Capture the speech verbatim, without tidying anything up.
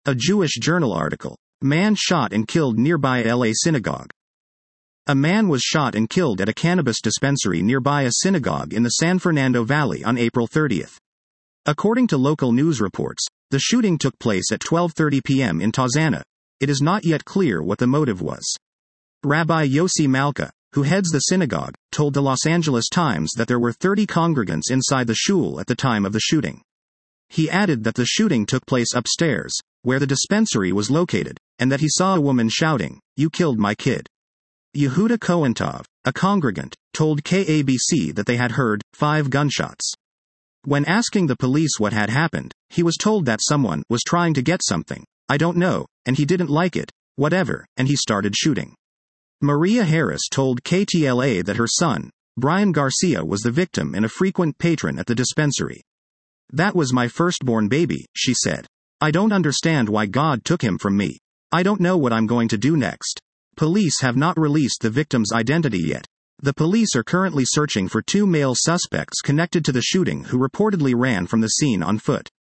A Jewish Journal article. Man shot and killed nearby L A synagogue. A man was shot and killed at a cannabis dispensary nearby a synagogue in the San Fernando Valley on April thirtieth. According to local news reports, the shooting took place at twelve thirty p.m. in Tarzana. It is not yet clear what the motive was. Rabbi Yossi Malka, who heads the synagogue, told the Los Angeles Times that there were thirty congregants inside the shul at the time of the shooting. He added that the shooting took place upstairs, where the dispensary was located, and that he saw a woman shouting, "You killed my kid." Yehuda Kohentov, a congregant, told K A B C that they had heard five gunshots. When asking the police what had happened, he was told that someone was trying to get something, I don't know, and he didn't like it, whatever, and he started shooting. Maria Harris told K T L A that her son, Brian Garcia, was the victim and a frequent patron at the dispensary. "That was my firstborn baby," she said. "I don't understand why God took him from me. I don't know what I'm going to do next." Police have not released the victim's identity yet. The police are currently searching for two male suspects connected to the shooting who reportedly ran from the scene on foot.